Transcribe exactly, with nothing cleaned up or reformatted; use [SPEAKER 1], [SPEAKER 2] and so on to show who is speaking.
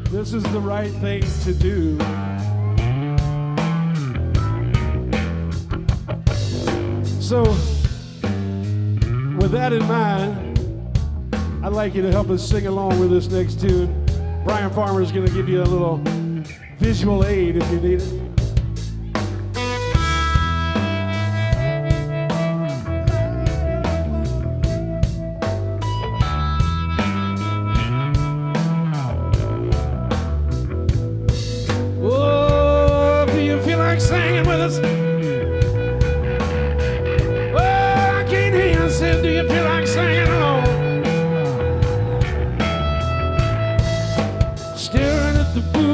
[SPEAKER 1] This is the right thing to do. So, with that in mind, I'd like you to help us sing along with this next tune. Brian Farmer is going to give you a little visual aid if you need it. Oh, do you feel like singing with us? Oh, I can't hear you. I said, do you feel like singing along? Staring at the blue